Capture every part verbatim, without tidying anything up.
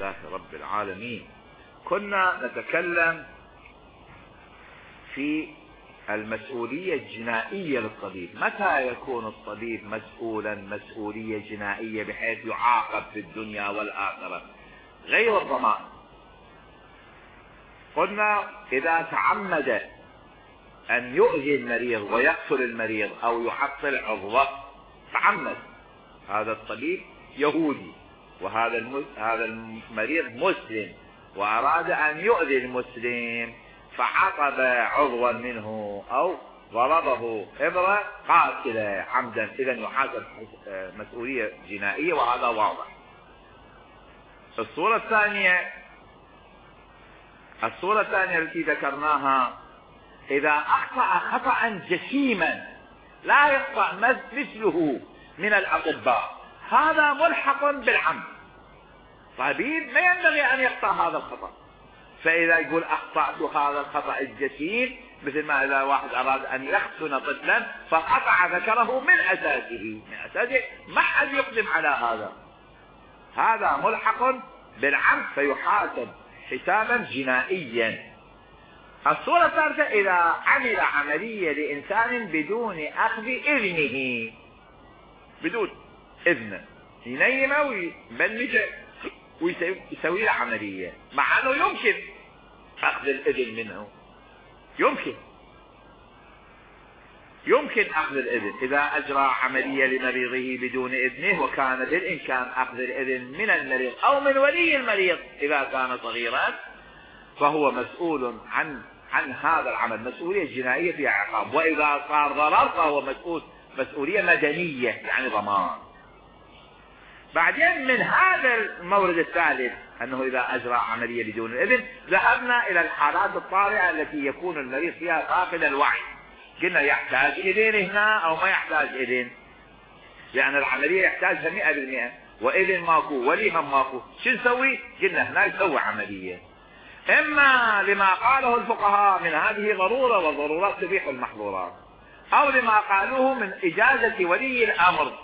لله رب العالمين. كنا نتكلم في المسؤولية الجنائية للطبيب. متى يكون الطبيب مسؤولا مسؤولية جنائية بحيث يعاقب في الدنيا والآخرة غير الضمان؟ قلنا إذا تعمد أن يؤذي المريض ويقتل المريض أو يعطل عضوه، تعمد، هذا الطبيب يهودي وهذا هذا المريض مسلم وأراد أن يؤذي المسلم فعقب عضوا منه أو ضربه إبرة قاتلة عمدا، إذا يحاسب مسؤولية جنائية، وهذا واضح. الصورة الثانية الصورة الثانية التي ذكرناها، إذا أخطأ خطأ جسيما لا يخطأ مثله من الأطباء، هذا ملحق بالعمد. طبيب ما ينبغي أن يخطأ هذا الخطأ، فإذا يقول أخطأت هذا الخطأ الجسيم، مثل ما إذا واحد أراد أن يختن طفلا فقطع ذكره من أساسه من أساسه ما حد يقدم على هذا، هذا ملحق بالعمد فيحاسب حسابا جنائيا. الصورة الثالثة، إذا عمل عملية لإنسان بدون أخذ إذنه، بدون إذنه، ينيمه ويبلجه ويسوي له عملية مع أنه يمكن أخذ الإذن منه، يمكن يمكن أخذ الإذن. إذا أجرى عملية لمريضه بدون إذنه وكان بالإمكان أخذ الإذن من المريض أو من ولي المريض إذا كان صغيرا، فهو مسؤول عن عن هذا العمل، مسؤولية جنائية فيها عقاب. وإذا صار ضرر فهو مسؤول مسؤولية مدنية يعني ضمان. بعدين من هذا المورد الثالث أنه إذا أجرى عملية بدون الإذن، ذهبنا إلى الحالات الطارئة التي يكون المريض فيها فاقد الوعي. قلنا يحتاج إذن هنا أو ما يحتاج إذن، لأن العملية يحتاجها مئة بالمئة وإذن ماكو ولي هم ماكو، شو نسوي؟ قلنا هنا يسوي عملية، إما لما قاله الفقهاء من هذه ضرورة والضرورات تبيح المحظورات، أو لما قالوه من إجازة ولي الأمر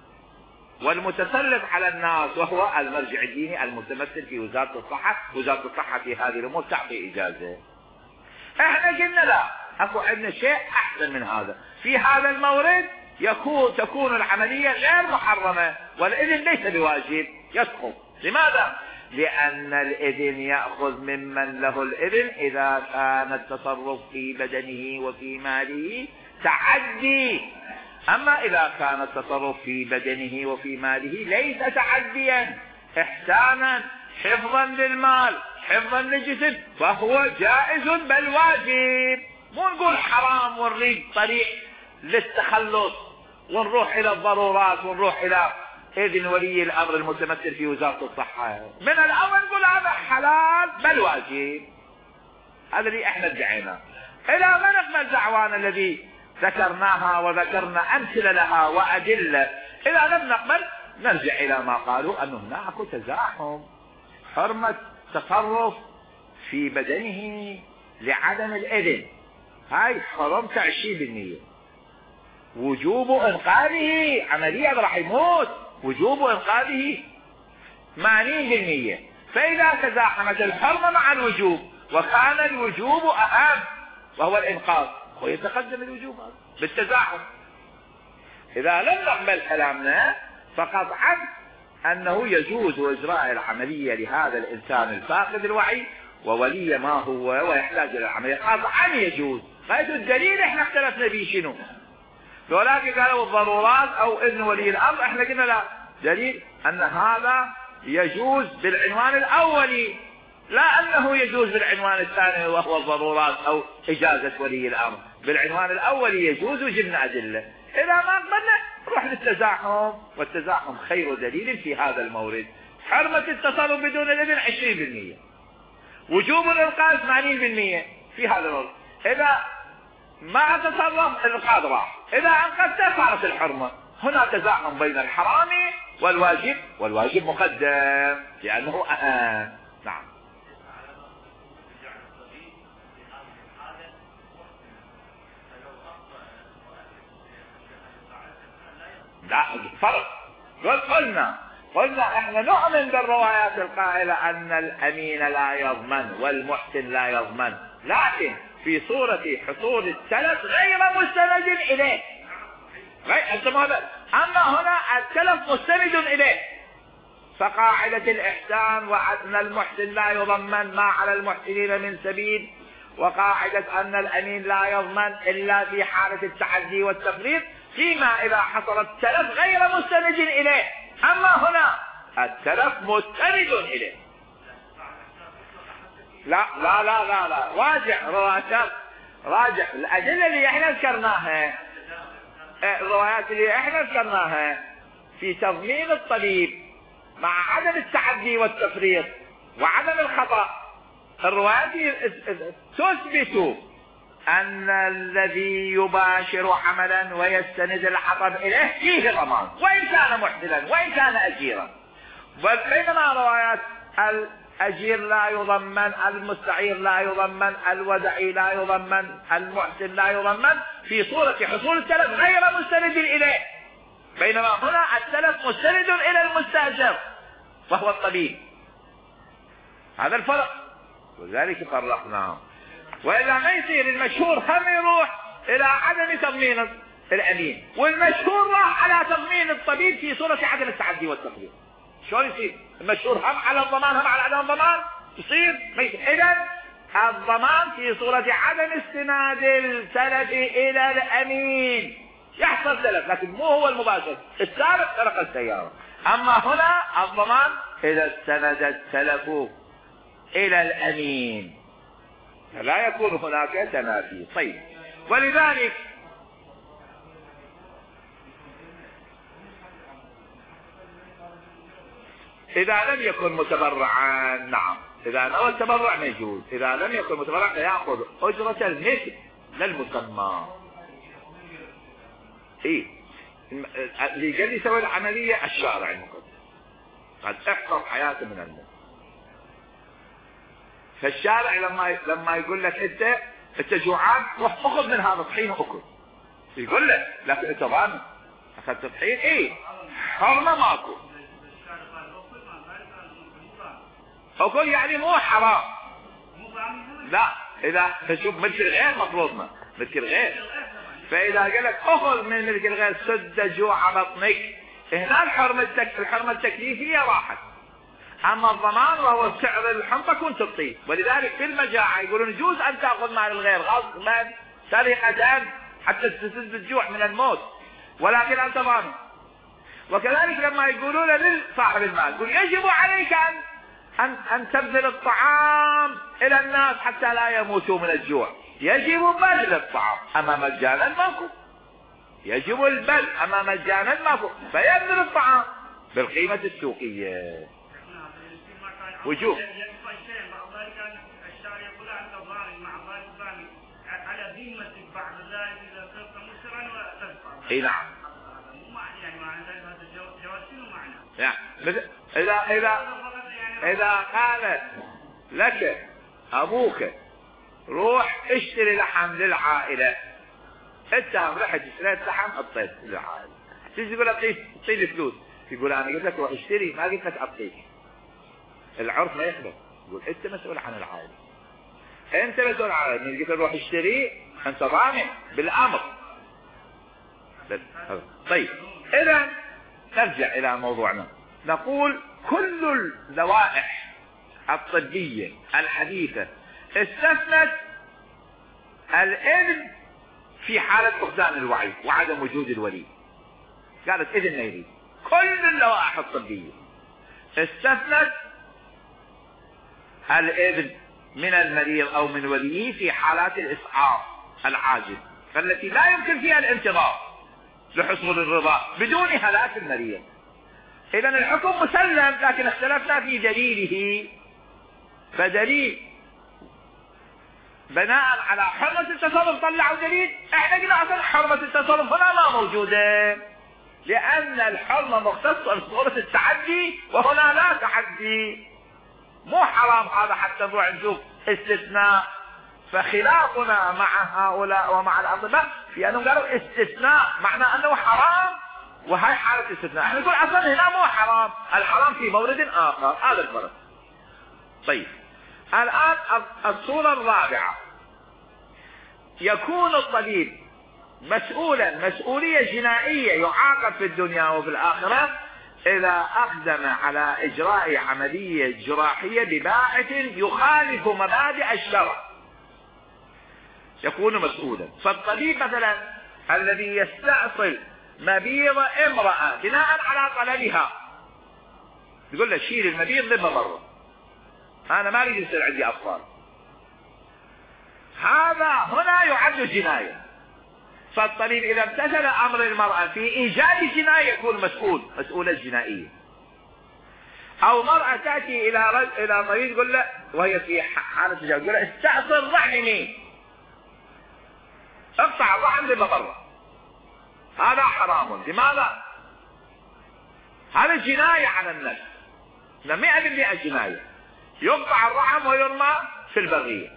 والمتسلط على الناس وهو المرجع الديني المتمثل في وزارة الصحة. وزارة الصحة في هذه الأمور تعطي إجازة. احنا قلنا لا، اكو عندنا شيء احسن من هذا. في هذا المورد يكون تكون العملية غير محرمة والإذن ليس بواجب، يسقط. لماذا؟ لأن الإذن يأخذ ممن له الإذن إذا كان التصرف في بدنه وفي ماله تعدي. أما إذا كان التصرف في بدنه وفي ماله ليس تعديا، إحسانا، حفظا للمال، حفظا للجسم، فهو جائز بل واجب. مو نقول حرام ونريد طريق للتخلص ونروح إلى الضرورات ونروح إلى إذن ولي الأمر المتمثل في وزارة الصحة. من الأول نقول هذا حلال بل واجب. هذا اللي احنا ادعينا. إلى ما نقبل دعوانا الذي ذكرناها وذكرنا أمثلة لها وأدلة، إذا لم نقبل نرجع إلى ما قالوا أنه هناك تزاحم، حرمة تصرف في بدنه لعدم الإذن، هاي حرمت عشرين بالمئة. وجوب إنقاذه، عملية راح يموت، وجوب إنقاذه ثمانين بالمئة. فإذا تزاحمت الحرمة مع الوجوب وكان الوجوب أهم وهو الإنقاذ، ويتقدم الوجوب هذا بالتزاحم. إذا لم نقبل كلامنا فقطعا أنه يجوز إجراء العملية لهذا الإنسان الفاقد الوعي وولي ما هو ويحتاج إلى العملية، قطعا يجوز. غاية الدليل احنا اختلفنا فيه شنو؟ ولكن قالوا الضرورات أو إذن ولي الأمر، احنا قلنا لا، دليل أن هذا يجوز بالعنوان الأولي، لا أنه يجوز بالعنوان الثاني وهو الضرورات أو إجازة ولي الأمر. بالعنوان الأولي يجوز وجبنا أدلة. إذا ما قبلنا نروح للتزاحم، والتزاحم خير دليل في هذا المورد. حرمة التصرف بدون الإذن عشرين بالمئة، وجوب الإنقاذ ثمانين بالمئة في هذا المورد. إذا ما تصرف الإنقاذ راح، إذا أنقذته صارت الحرمة. هنا تزاحم بين الحرام والواجب، والواجب مقدم لأنه أهم. نعم. لا فرق، قلنا قلنا احنا نؤمن بالروايات القائلة ان الامين لا يضمن والمحسن لا يضمن، لكن في صورة حصول التلف غير مستند اليه. اما هنا التلف مستند اليه، فقاعدة الاحسان وان المحسن لا يضمن ما على المحسنين من سبيل، وقاعدة ان الامين لا يضمن الا في حالة التعدي والتفريط، فيما اذا حصل التلف غير مستند اليه. اما هنا التلف مستند اليه. لا لا لا لا لا راجع روايات، راجع الادله اللي احنا ذكرناها، الروايات اللي احنا ذكرناها في تضمين الطبيب مع عدم التعدي والتفريط وعدم الخطأ. الروايات تثبت ان الذي يباشر عملا ويستند الحطب اليه فيه ضمان وان كان محسنا وان كان اجيرا، بينما روايات الاجير لا يضمن، المستعير لا يضمن، الودعي لا يضمن، المحسن لا يضمن في صورة حصول التلف غير مستند اليه، بينما هنا التلف مستند الى المستاجر وهو الطبيب. هذا الفرق، وذلك فرقناه. وإذا ما يصير المشهور هم يروح إلى عدم تضمين الأمين، والمشهور راح على تضمين الطبيب في صورة عدم التعدي والتفريط. شلون يصير؟ المشهور هم على الضمان هم على عدم الضمان؟ يصير؟ إذا الضمان في صورة عدم استناد التلف إلى الأمين. يحصل تلف لكن مو هو المباشر، السارق سرق السيارة. أما هنا الضمان إذا استند التلف إلى الأمين، فلا يكون هناك تنافي. طيب، ولذلك إذا لم يكن متبرعا، نعم، إذا نوى التبرع ما يجوز، إذا لم يكن متبرعا يأخذ أجرة المثل للمسمى. إيه اللي قال يسوي العملية الشارع المقدس قد احفظ حياته من الموت. فالشارع لما لما يقول لك انت انت جوعان روح اخذ من هذا طحين واكل، يقول لك لكن انت ضامن اخذت طحين؟ ايه حرمه ماكو، اكل يعني مو حرام. لا اذا تشوف ملك الغير مطلوبنا ملك الغير، فاذا قال لك اخذ من ملك الغير سد جوع بطنك، هنا الحرمه الحرمه التكليفيه راحت. اما الضمان وهو سعر الحنطه كنت تطيه، ولذلك في المجاعه يقولون يجوز ان تاخذ مال الغير غصبا سرقه حتى تسد الجوع من الموت، ولكن انت ضامن. وكذلك لما يقولون لصاحب المال يقول يجب عليك ان ان ان تبذل الطعام الى الناس حتى لا يموتوا من الجوع، يجب بذل الطعام، اما مجانا ماكو، يجب البذل اما مجانا ماكو، فيبذل الطعام بالقيمه السوقيه. وجوب اي نعم، يعني اذا اذا اذا قال لك ابوك روح اشتري لحم للعائله، انت رحت اشتريت لحم اعطيت للعائله، تيجي تقول اعطيني فلوس، يقول انا قلت لك روح اشتري ما قلت لك اعطيك. العرف ما يقبل، يقول انت مسؤول عن العائله، انت مسؤول عن العائله، من قلت روح اشتري انت ضامن بالامر. طيب اذا نرجع الى موضوعنا، نقول كل اللوائح الطبيه الحديثه استثنت الاذن في حاله فقدان الوعي وعدم وجود الولي، قالت اذن ما يريد. كل اللوائح الطبيه استثنت الاذن من المريض او من وليه في حالات الاسعاف العاجل، فالتي لا يمكن فيها الانتظار لحصول الرضا بدون هلاك المريض. اذا الحكم مسلم، لكن اختلفنا في دليله. فدليل بناء على حرمة التصرف طلعوا دليل، احنا قلنا اصلا حرمة التصرف هنا ما موجودة، لان الحرمة مختصة بصورة التعدي وهنا لا تحدي، مو حرام هذا حتى نروح نشوف استثناء. فخلافنا مع هؤلاء ومع الاطباء في انهم قالوا استثناء معنى انه حرام وهي حالة استثناء. احنا نقول اصلا هنا مو حرام، الحرام في مورد اخر، هذا الفرق. طيب الان الصورة الرابعة، يكون الطبيب مسؤولا مسؤولية جنائية يعاقب في الدنيا وفي الآخرة إذا أقدم على إجراء عملية جراحية بباعث يخالف مبادئ الشرع، يكون مسؤولا. فالطبيب مثلا الذي يستأصل مبيض امرأة بناء على طلبها، يقول له شيل المبيض لما بره، أنا ما أريد يصير عندي أطفال، هذا هنا يعد جناية. فالطبيب إذا امتثل أمر المرأة في إيجاد جناية يكون مسؤول، مسؤولة جنائية. أو مرأة تأتي إلى رجل إلى طبيب يقول له وهي في حالة تجاوز، يقول له استأصل رحمي، اقطع الرحم لما بره، هذا حرام. لماذا؟ هذا جناية على النفس، مئة بالمئة جناية، يقطع الرحم ويرمى في البرية،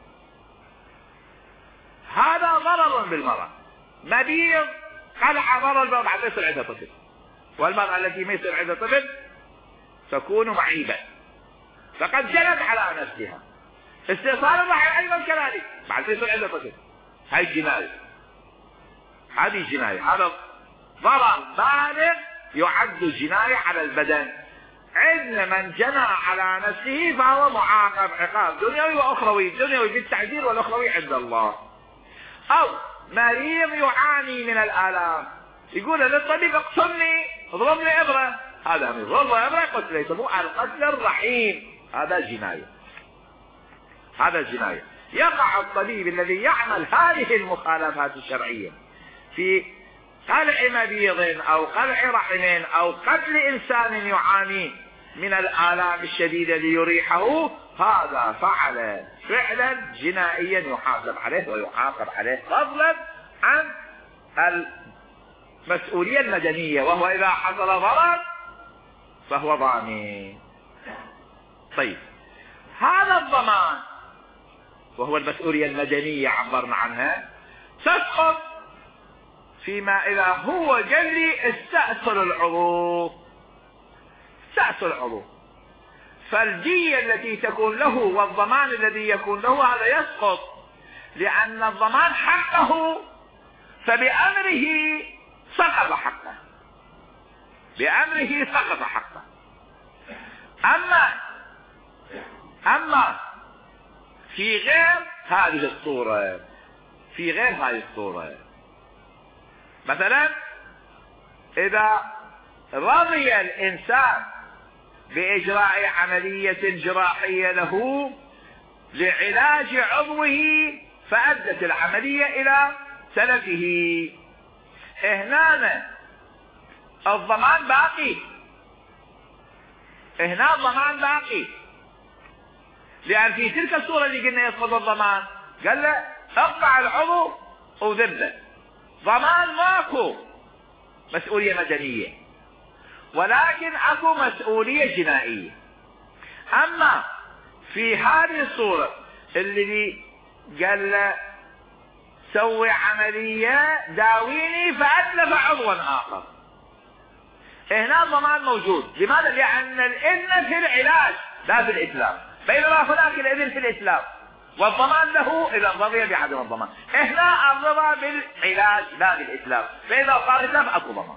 هذا ضرر بالمرأة. مبيض قلع ضرر بالمرأة بعد يصير عندها طفل، والمرأة التي ما يصير عندها طفل تكون معيبة، فقد جنت على نفسها. استئصال الرحم أيضا كذلك بعد يصير عندها طفل، هاي جناية، هذه جناية، هذا ضرر بالغ يعد جناية على البدن. عندنا من جنى على نفسه فهو معاقب عقاب دنيوي واخروي، دنيوي بالتعذير والاخروي عند الله. او مريض يعاني من الالام، يقول للطبيب اقتلني، اضربني ابره، هذا من ضرب ابره قتل، يسموه القتل الرحيم، هذا جنايه، هذا جنايه. يقع الطبيب الذي يعمل هذه المخالفات الشرعيه في قلع مبيض او قلع رحم او قتل انسان يعاني من الآلام الشديدة ليريحه، هذا فعل فعلا جنائيا يحاسب عليه ويعاقب عليه، فضلا عن المسؤولية المدنية، وهو إذا حصل ضرر فهو ضامن. طيب هذا الضمان وهو المسؤولية المدنية عبرنا عنها، تسقط فيما إذا هو قال لي استأصل العضو، استأصل العضو، فالدية التي تكون له والضمان الذي يكون له هذا يسقط، لأن الضمان حقه، فبأمره سقط حقه، بأمره سقط حقه. أما أما في غير هذه الصورة، في غير هذه الصورة مثلا إذا رضي الإنسان بإجراء عملية جراحية له لعلاج عضوه فأدت العملية إلى تلفه، هنا الضمان باقي، هنا الضمان باقي، لأن في تلك الصورة اللي قلنا يسقط الضمان، قال له اقطع العضو وذبه، ضمان ماكو، مسؤولية مدنية، ولكن اكو مسؤولية جنائية. اما في هذه الصورة اللي قال له سوي عملية داويني فأتلف عضوا آخر، هنا الضمان موجود. لماذا؟ لأن الإذن في العلاج لا في الإسلام، بينما هناك الإذن في الإسلام والضمان له إذا رضي بعدم الضمان. هنا الرضا بالعلاج لا بالإسلام، فإذا صار إسلام أكو ضمان.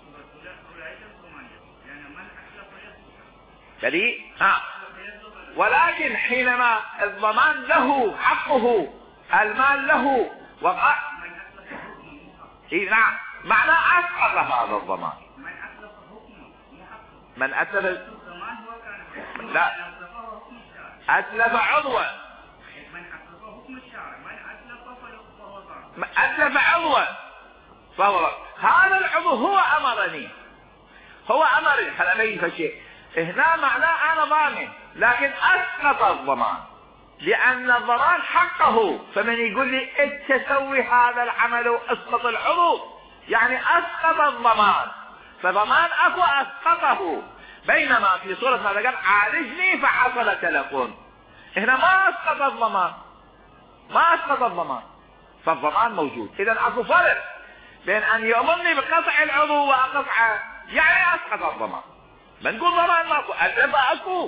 فلي ها ولكن حينما الضمان له حقه، المال له وقع، إيه نعم، معناه أسقط هذا الضمان. من أتلف لا أتلف عضوا، أتلف عضوا فهو هذا العضو هو أمرني، هو أمرني هل أمين فشيء، هنا معناه أنا ضامن، لكن أسقط الضمان لأن الضمان حقه. فمن يقول لي أنت تسوي هذا العمل وأسقط العضو يعني أسقط الضمان، فضمان أكو أسقطه. بينما في صورة ماذا قال عالجني فحصل تلف، هنا ما أسقط الضمان، ما أسقط الضمان، فالضمان موجود. إذا أكو فرق بين ان يؤمرني بقطع العضو واقطعه يعني اسقط الضمان. بنقول ضمان ماكو، الربا اكو.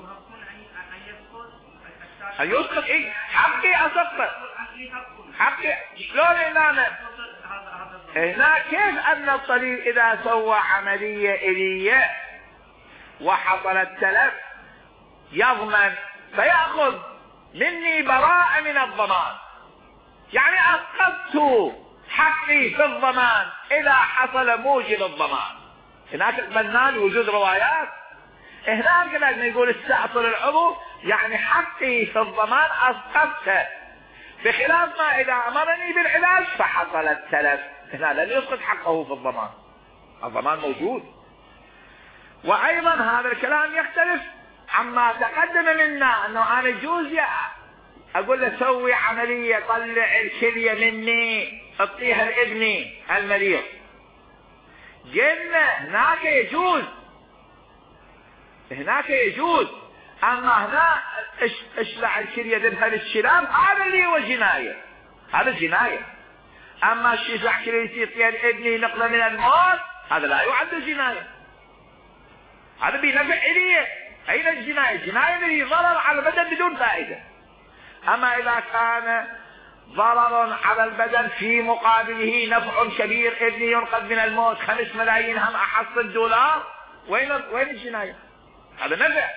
ان يسقط ايه؟ حقي اسقط. حقي شلون هنا؟ هنا كيف ان الطبيب اذا سوى عملية الية وحصل التلف يضمن فيأخذ مني براءة من الضمان، يعني اسقطت حقي في الضمان اذا حصل موجب الضمان. هناك قبلنا وجود روايات، هناك لما يقول استأصل العضو يعني حقي في الضمان اسقطته، بخلاف ما اذا امرني بالعلاج فحصل التلف، هنا لن يسقط حقه في الضمان، الضمان موجود. وايضا هذا الكلام يختلف عما تقدم منا، انه انا يجوز اقول له سوي عملية طلع الكلية مني اعطيها لابني المريض، قلنا هناك يجوز، هناك يجوز، اما هنا اشلع الكلية ذبها للشلام هذا اللي هو جناية، هذا جناية. اما الشلع كلية يعطيها لابني نقلة من الموت هذا لا يعد جناية، هذا بنفع اليه. اين الجناية؟ الجناية اللي ضرر على البدن بدون فائدة. اما اذا كان ضرر على البدن في مقابله نفع كبير، ابني ينقذ من الموت، خمس ملايين هم احصل دولار، وين وين الجناية؟ هذا نفع.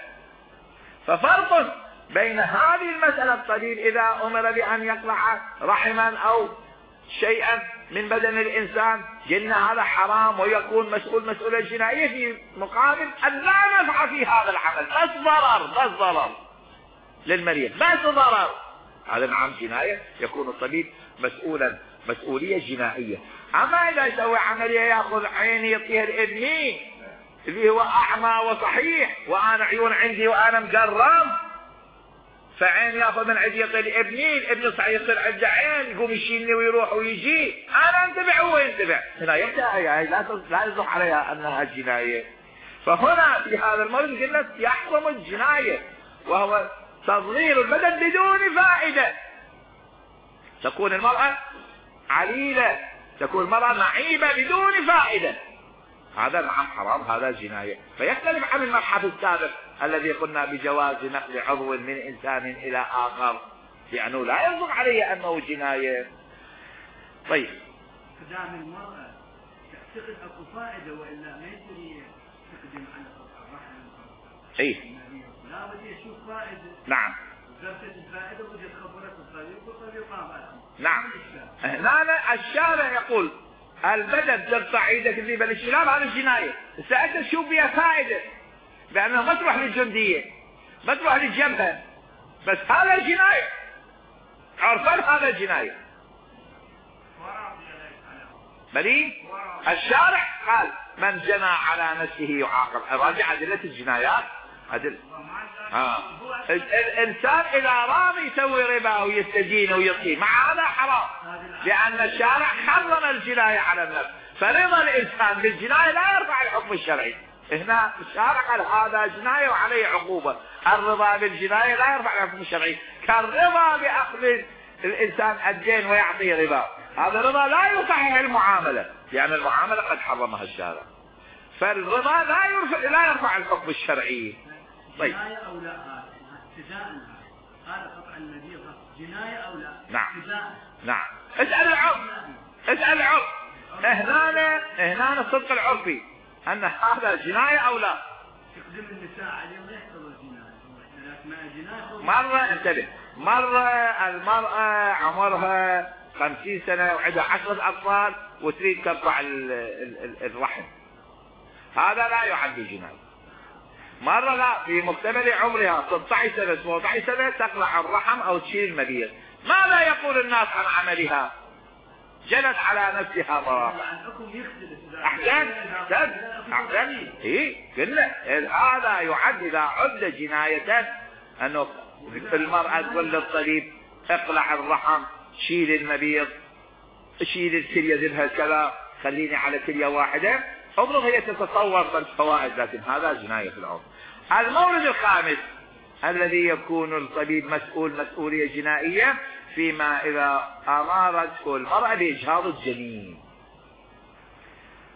ففرق بين هذه المسألة، الطبيب اذا امر بان يقلع رحما او شيئا من بدن الانسان قلنا هذا حرام ويكون مسؤول مسؤولية جنائية، في مقابل ان لا نفع في هذا العمل، بس ضرر، بس ضرر للمريض، بس ضرر، هذا نعم جناية، يكون الطبيب مسؤولا مسؤولية جنائية. اما اذا يسوي عملية ياخذ عيني يعطيها لابني اللي هو اعمى وصحيح وانا عيون عندي وانا مقرم، فعين ياخذ من عندي يعطي لابني، الابن صحيح يصير عنده عين يقوم يشيلني ويروح ويجي، انا انتبع وهو ينتبع، هنا يبدا هي لا لا يصح عليها انها جناية. فهنا في هذا المرض قلنا يحرم الجناية، وهو تضليل البدن بدون فائدة. تكون المرأة عليلة، تكون المرأة معيبة بدون فائدة، هذا نعم حرام، هذا جناية. فيختلف عن المبحث السابق الذي قلنا بجواز نقل عضو من انسان الى اخر، لانه لا يصدق عليه انه جناية. طيب قدام المرأة تعتقد اكو فائدة والا ما يصير تقدم على الرحم؟ اي لا بدي اشوف فائدة. نعم زرتت الفائدة وجدت خبرت الطريق والطريق ما بعد. نعم. هنا الشارع يقول البدن تقطع ايدك ذيبا للشلام هذا جناية، سألت شوف فيها فائدة لانه ما تروح للجندية ما تروح للجبهة، بس هذا جناية عرفان، هذا جناية. بلي الشارع قال من جنى على نفسه يعاقب، راجع أدلة الجنايات أدل. آه. الإنسان إذا رام يسوي ربا ويستدين ويطي مع هذا حرام، لأن الشارع حرم الجناية على النفس، فرضا الإنسان بالجناية لا يرفع الحكم الشرعي. هنا الشارع قال هذا جناية وعليه عقوبة، الرضا بالجناية لا يرفع الحكم الشرعي، كالرضا بأخذ الإنسان الدين ويعطيه ربا، هذا الرضا لا يصحح المعاملة، لأن المعاملة قد حرمها الشارع، فالرضا لا يرفع لا يرفع الحكم الشرعي. طيب جناية أو لا؟ ابتداء هذا قطع النبي جناية أو لا؟ نعم ابتداء. نعم. اسأل العرف، اسأل العرف، هنا هنا الصدق العرفي أن هذا جناية أو لا. تقدم النساء عليهم يحصل جناية، مرة انتبه، مرة المرأة عمرها خمسين سنة وعندها عشرة أطفال وتريد تقطع الرحم، هذا لا يعد جناية. مرة لا، في مكتمل عمرها ستة عشر سنة سبعة عشر سنة تقلع الرحم أو تشيل المبيض، ماذا يقول الناس عن عملها؟ جنت على نفسها ضرر. أحسن أحسن أحسن إيه قلنا هذا يعد إذا عد جناية، أنه المرأة تقول للطبيب اقلع الرحم، شيل المبيض، شيل الكلية ذبها كذا، خليني على كلية واحدة، عمره هي تتصور بالفوائد، لكن هذا جناية في العمر. المورد الخامس الذي يكون الطبيب مسؤول مسؤولية جنائية فيما إذا أمرته المرأة بإجهاض الجنين،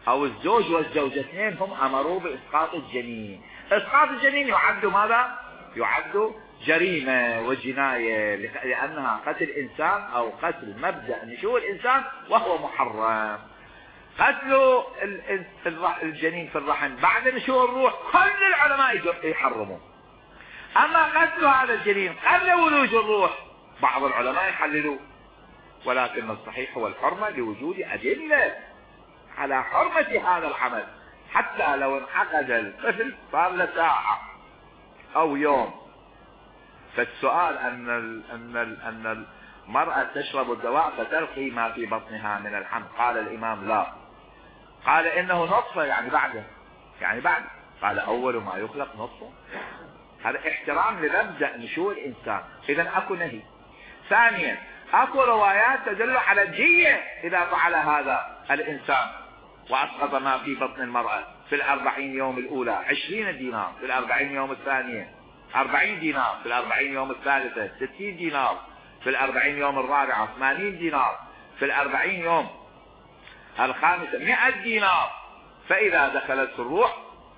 او الزوج والزوجة اثنين هم امروا باسقاط الجنين. اسقاط الجنين يعد ماذا؟ يعد جريمة وجناية، لانها قتل انسان او قتل مبدأ نشوء الانسان وهو محرم. قتل الجنين في الرحم بعد نشوء الروح كل العلماء يحرموا. اما قتل هذا الجنين قبل ولوج الروح بعض العلماء يحللوه، ولكن الصحيح هو الحرمة لوجود ادلة على حرمة هذا العمل. حتى لو انعقد الطفل صار له ساعة او يوم، فالسؤال ان ال ان ال ان المرأة تشرب الدواء فتلقي ما في بطنها من الحمل، قال الامام لا، قال انه نطفة يعني بعده، يعني بعد، قال اول ما يخلق نطفة. هذا احترام لمبدأ نشوء الانسان. اذا اكو نهي. ثانيا اكو روايات تدل على الدية اذا فعل هذا الانسان واسقط ما في بطن المرأة في الاربعين يوم الاولى عشرين دينار، في الاربعين يوم الثانية اربعين دينار، في الاربعين يوم الثالثة ستين دينار، في الاربعين يوم الرابعة ثمانين دينار، في الاربعين يوم الخامسة مئة دينار. فاذا دخلت الروح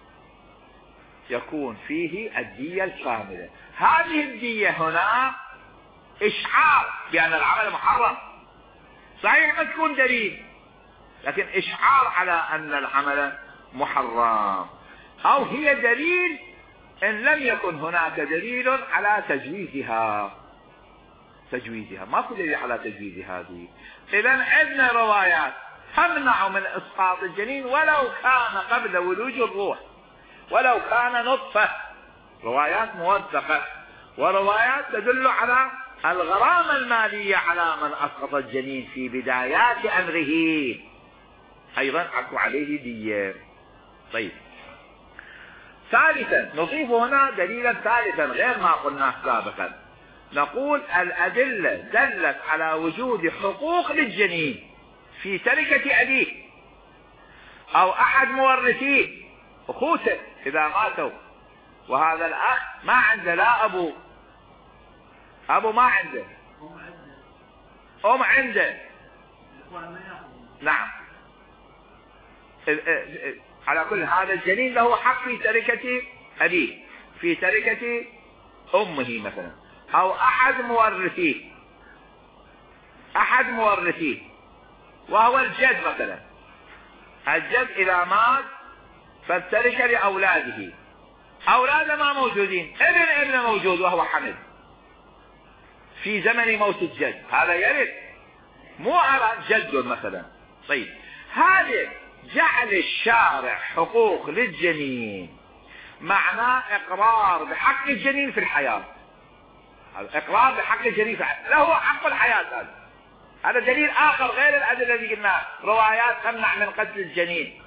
يكون فيه الدية الكاملة. هذه الدية هنا اشعار بان العمل محرم، صحيح ما تكون دليل، لكن اشعار على ان العمل محرم، او هي دليل ان لم يكن هناك دليل على تجويزها. تجويزها ماكو دليل على تجويز هذه. اذا عندنا روايات تمنع من اسقاط الجنين ولو كان قبل ولوج الروح، ولو كان نطفة. روايات موثقة وروايات تدل على الغرامة المالية على من اسقط الجنين في بدايات امره، ايضا اكو عليه دية. طيب ثالثا نضيف هنا دليلا ثالثا غير ما قلناه سابقا، نقول الادلة دلت على وجود حقوق للجنين في تركة ابيه او احد مورثيه، اخوته اذا ماتوا، وهذا الاخ ما عنده لا ابو، ابو ما عنده، ام عنده، نعم. على كل هذا الجنين له حق في تركة ابيه، في تركة امه مثلا، او احد مورثيه، احد مورثيه وهو الجد مثلا. الجد اذا مات فالتركة لاولاده، اولاده ما موجودين، ابن ابن موجود وهو حمل في زمن موت الجد، هذا يرث، مو على جد مثلا. طيب هذا جعل الشارع حقوق للجنين معناه اقرار بحق الجنين في الحياة. اقرار بحق الجنين في الحياة، له حق الحياة. هذا هذا دليل اخر غير الادله اللي قلناها. روايات تمنع من قتل الجنين،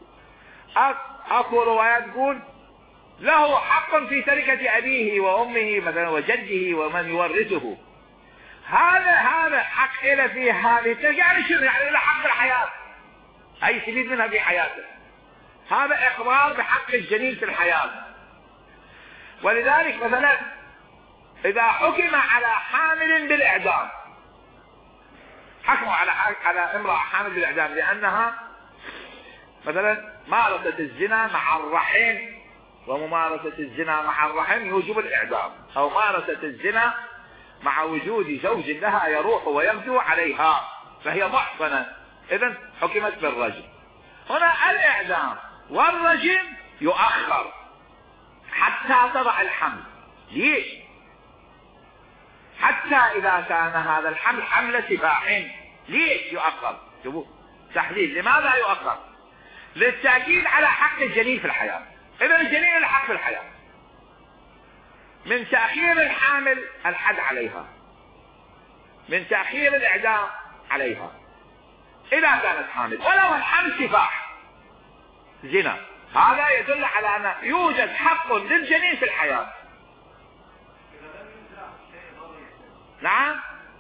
اكو روايات تقول له حق في تركة ابيه وامه مثلا وجده ومن يورثه. هذا هذا حق له في هذه، يعني شنو؟ يعني له حق الحياة، هي يستفيد منها في حياته. هذا اقرار بحق الجنين في الحياة. ولذلك مثلا اذا حكم على حامل بالاعدام، حكموا على على امرأة حامل بالاعدام لانها مثلا مارست الزنا مع الرحم، وممارسة الزنا مع الرحم يوجب الاعدام، او مارست الزنا مع وجود زوج لها يروح ويغدو عليها فهي محصنة، اذا حكمت بالرجم. هنا الاعدام والرجم يؤخر حتى تضع الحمل. ليش؟ حتى اذا كان هذا الحمل حمل سفاح. ليش يؤخر؟ شوفوا تحليل لماذا يؤخر؟ للتأكيد على حق الجنين في الحياة. اذا الجنين له حق في الحياة. من تأخير الحامل الحد عليها، من تأخير الاعدام عليها اذا كانت حامل، ولو الحمل سفاح زنا، هذا يدل على ان يوجد حق للجنين في الحياة. نعم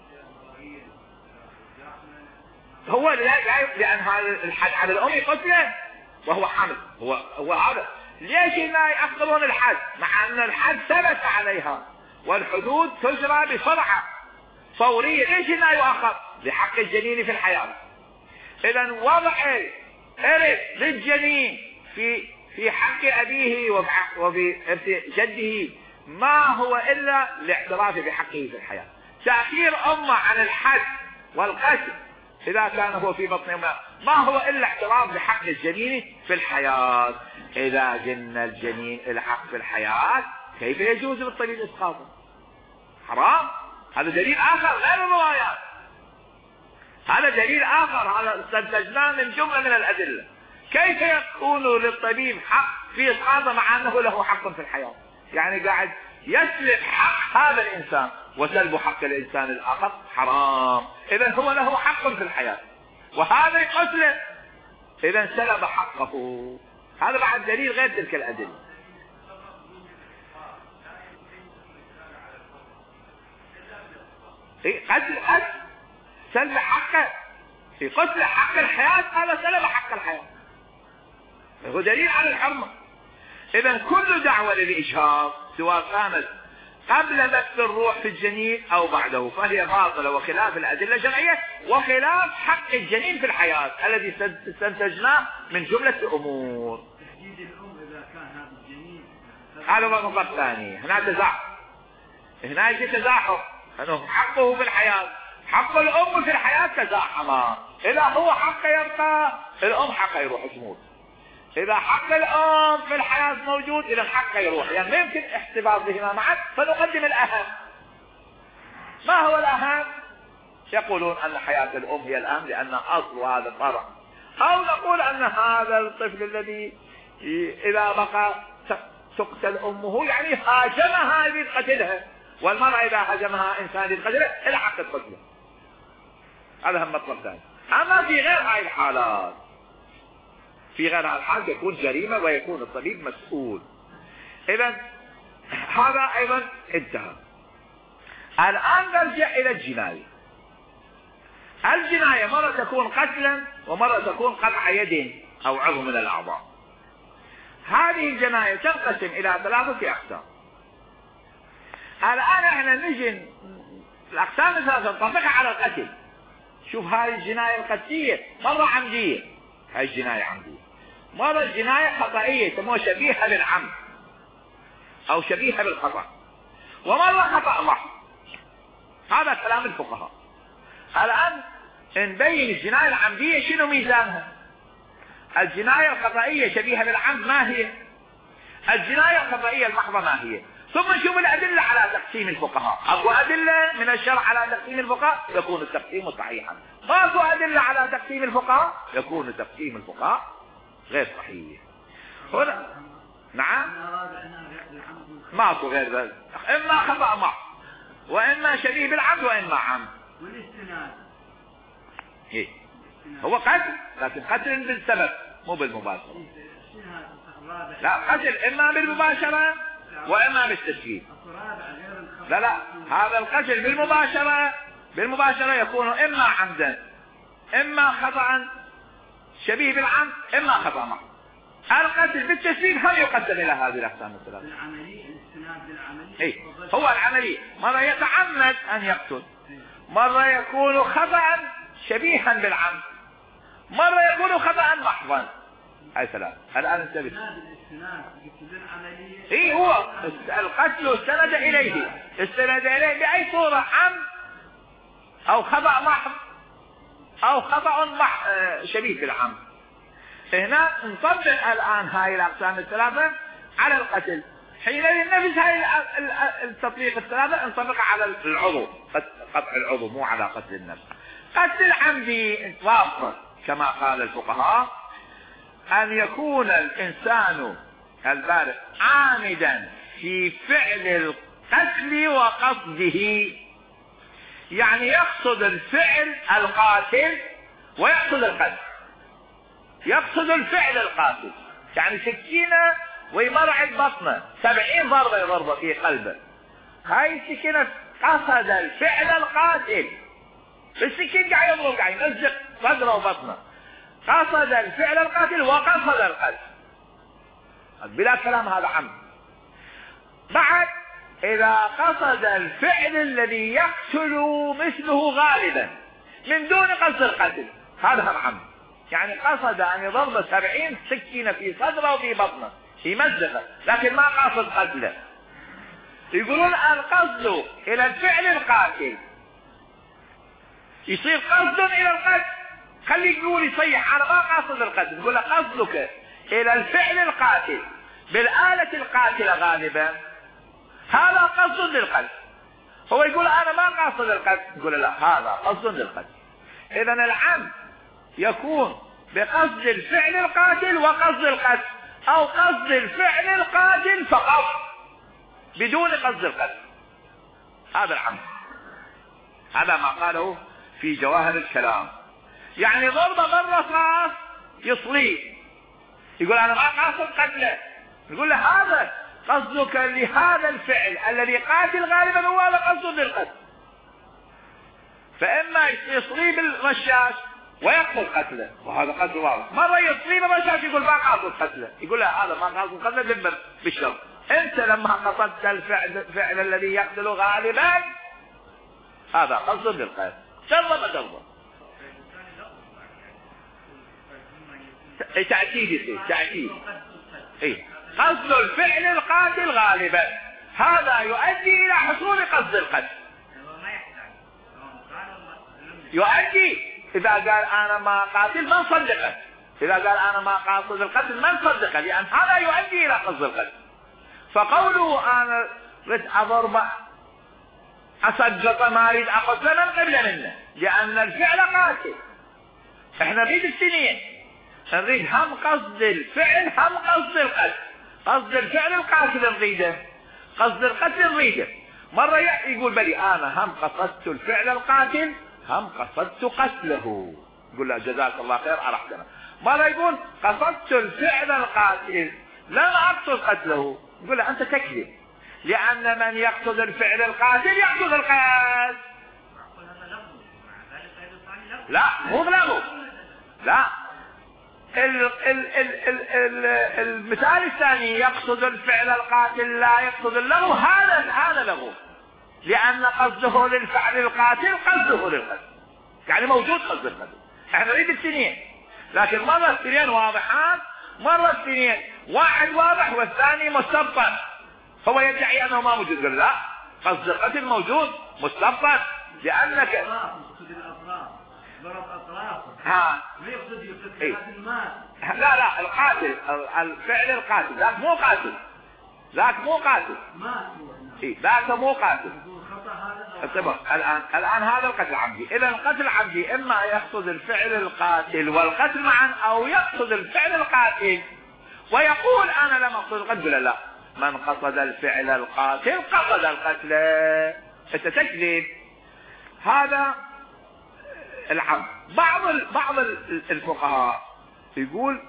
هو لان هذا الحد على الام قتله وهو حمل، هو هو هذا. ليش هنا يأخرون الحد مع ان الحد ثبت عليها والحدود تجرى بسرعة فورية؟ ليش هنا يؤخر؟ لحق الجنين في الحياة. اذا وضع إرث للجنين في في حق أبيه وبإرث جده ما هو إلا الاعتراف بحقه في الحياة. تأخير أمه عن الحد والقتل إذا كان هو في بطن أمه ما هو إلا اعتراف بحق الجنين في الحياة. إذا جن الجنين الحق في الحياة كيف يجوز للطبيب إسقاطه؟ حرام. هذا دليل آخر غير الروايات، هذا دليل آخر، هذا استنتجناه من جملة من الأدلة. كيف يكون للطبيب حق في إسقاطه مع أنه له حق في الحياة؟ يعني قاعد يسلب حق هذا الإنسان وسلب حق الإنسان الآخر حرام. إذا هو له حق في الحياة وهذا يقتله، إذا سلب حقه. هذا بعد دليل غير تلك الأدلة. قتل قتل سلب حقه في قتل حق الحياة، هذا سلب حق الحياة، هو دليل على الحرمة. إذا كل دعوة للإجهاض سواء كانت قبل بث الروح في الجنين أو بعده فهي باطلة وخلاف الأدلة الشرعية وخلاف حق الجنين في الحياة الذي استنتجناه من جملة أمور. تحديد الأم إذا كان هذا الجنين هذا هو النقطة الثانية. هنا تزاحم، هنا يجي تزاحم، أنه حقه في الحياة حق الأم في الحياة تزاحما. إذا هو حقه يبقى الأم حقه يروح تموت، إذا حق الأم في الحياة موجود إذا حقه يروح، يعني ما يمكن احتفاظ بهما معا. فنقدم الأهم. ما هو الأهم؟ يقولون أن حياة الأم هي الأهم لأن أصل هذا الفرع، أو نقول أن هذا الطفل الذي إذا بقى تقتل أمه يعني هاجمها لقتلها، والمرأة إذا هاجمها إنسان لقتلها الحق القتله. هذا هم مطلب ثاني. أما في غير هذه الحالات، في غير هذه الحالات يكون جريمة ويكون الطبيب مسؤول. إذا هذا أيضا انتهى. الآن نرجع إلى الجناية. الجناية مرة تكون قتلا ومرة تكون قطع يد أو عضو من الأعضاء. هذه الجناية تنقسم إلى ثلاثة أقسام. الآن احنا نجي الأقسام الثلاثة نطبقها على القتل. شوف هذه الجناية القتلية مرة عمدية، هاي الجناية عمدية، مرة الجناية خطأية تسموها شبيهة بالعمد أو شبيهة بالخطأ، ومرة خطأ محض. هذا كلام الفقهاء. الآن نبين الجناية العمدية شنو ميزانها. الجناية الخطأية شبيهة بالعمد ما هي؟ الجناية الخطأية المحضة ما هي؟ ثم نشوف الأدلة على تقسيم الفقهاء. أكو أدلة من الشرع على تقسيم الفقهاء يكون التقسيم صحيحا، ماكو أدلة على تقسيم الفقهاء يكون تقسيم الفقهاء غير صحيح. هنا نعم ماكو غير ذلك، إما خطأ محض وإما شبيه بالعمد وإما عمد. والاستناد إيه هو قتل، لكن قتل بالسبب مو بالمباشرة. لا قتل إما بالمباشرة وإما بالتسجيل. لا لا هذا القتل بالمباشرة بالمباشرة يكون إما عمدا إما خطأ شبيه بالعمد إما خطأ محض. القتل بالتسجيل هم يقسم إلى هذه الأقسام الثلاثة. العملي الاستناد بالعملي إيه هو العملي مرة يتعمد أن يقتل، مرة يكون خطأ شبيها بالعمد، مرة يكون خطأ محضا. هاي ثلاث. الآن انتبه. اي هو القتل استند اليه، استند اليه باي صورة، عمد او خطأ محض او خطأ مح... شبيه بالعمد. هنا نطبق الآن هاي الأقسام الثلاثة على القتل. حينئذ نفس هاي التطبيق الثلاثة نطبقها على العضو، قطع العضو مو على قتل النفس. قتل العمدي واضح كما قال الفقهاء أن يكون الإنسان البالغ عامدا في فعل القتل وقصده، يعني يقصد الفعل القاتل ويقصد القتل، يقصد الفعل القاتل، يعني سكينة ويمرعد بطنه سبعين ضربة يضربه في قلبه، هاي السكينة قصد الفعل القاتل، السكين قاعد يضرب قاعد يمزق صدره وبطنه، قصد الفعل القاتل وقصد القتل بلا كلام، هذا عمد. بعد إذا قصد الفعل الذي يقتل مثله غالبا من دون قصد القتل هذا هم عمد. يعني قصد ان يضرب سبعين سكينة في صدره وفي بطنه في مزقه، لكن ما قصد قتله. يقولون القصد الى الفعل القاتل يصير قصد الى القتل. خليه يقول يصيح انا ما قاصد القتل، يقول له قصدك الى الفعل القاتل بالآلة القاتلة غالبا هذا قصد للقتل. هو يقول انا ما قاصد القتل، يقول لا هذا قصد للقتل. اذا العمد يكون بقصد الفعل القاتل وقصد القتل، او قصد الفعل القاتل فقط بدون قصد القتل. هذا العمد. هذا ما قاله في جواهر الكلام. يعني ضربة بالرصاص يصلي يقول انا ما قاصد قتله، يقول له هذا قصدك لهذا الفعل الذي قاتل غالبا هو هذا قصد للقتل. فاما يصلي بالرشاش ويقتل قتله وهذا قتل واضح، مرة يصلي بالرشاش يقول ما قاصد قتله، يقول له هذا ما قاصد قتله دبر بالشر. انت لما قصدت الفعل الفعل الذي يقتل غالبا هذا قصد للقتل. جرب جرب تأكيد تأكيد اي قصد الفعل القاتل غالبا هذا يؤدي الى حصول قصد القتل. يؤدي اذا قال انا ما قاتل ما نصدقه، اذا قال انا ما قاصد القتل ما نصدقه، لان هذا يؤدي الى قصد القتل. فقوله انا رد اضرب اصدق ما اريد اقتل من قبل منه، لان الفعل قاتل. احنا نريد الاثنين، نريد هم قصد الفعل هم قصد القتل. قصد الفعل القاتل نريده، قصد القتل نريده. مرة يقول بلي انا هم قصدت الفعل القاتل هم قصدت قتله، يقول له جزاك الله خير عرفتنا. مرة يقول قصدت الفعل القاتل لم اقصد قتله، يقول له انت تكذب، لان من يقصد الفعل القاتل يقصد القتل. لا مو بلغو، لا ال ال ال ال ال المثال الثاني يقصد الفعل القاتل لا يقصد اللغو، هذا هذا لغو، لان قصده للفعل القاتل قصده للقتل، يعني موجود قصد القتل. احنا نريد الاثنين، لكن مرة الاثنين واضحات، مرة الاثنين واحد واضح والثاني مستبطن. هو يدعي انه ما موجود، قال لا قصد القتل موجود مستبطن، لانك ضرب اطرافه ها ما يقصد يقصد إيه؟ المال. لا لا القاتل الفعل القاتل ذاك مو قاتل، ذاك مو قاتل ما اي ذاك مو قاتل. خطأ هذا الان الان هذا القتل عمدي. اذا القتل عمدي اما يقصد الفعل القاتل والقتل معا، او يقصد الفعل القاتل ويقول انا لم اقصد القتل. لا، من قصد الفعل القاتل قصد القتل. انت تكذب. هذا العمد. بعض بعض الفقهاء يقول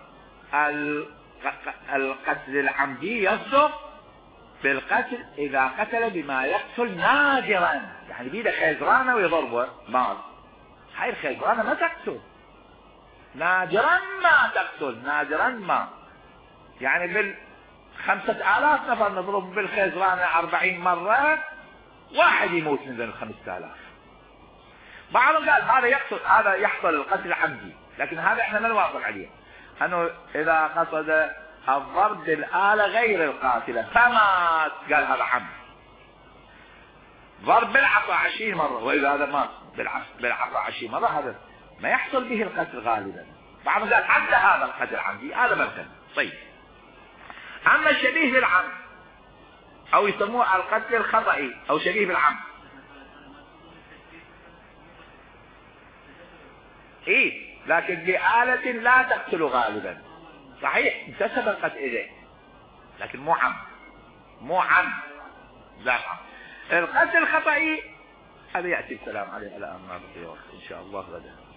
القتل العمدي يصدق بالقتل اذا قتل بما يقتل نادرا، يعني بيده خيزرانه ويضربه مال، هاي الخيزرانه ما تقتل، نادرا ما تقتل، نادرا ما، يعني بالخمسة آلاف نفر نضرب بالخيزرانه أربعين مرة واحد يموت من ذي الخمسة آلاف. بعضهم قال هذا يقصد هذا يحصل القتل العمدي، لكن هذا احنا ما نوافق عليه، انه اذا قصد الضرب بالآلة غير القاتلة فمات قال هذا عمد. ضرب بالعصا عشرين مرة واذا هذا مات بالعصا عشرين مرة هذا ما يحصل به القتل غالبا. بعضهم قال حتى هذا القتل العمدي هذا مثلا. طيب، اما الشبيه بالعمد او يسموه القتل الخطئي او شبيه بالعمد، ايه لكن بآلة لا تقتل غالبا، صحيح انتسب القتل اليه لكن مو عمد، مو عمد لا عمد. القتل الخطئي هذا يأتي الكلام عليه الآن ما بقي وقت ان شاء الله غدا.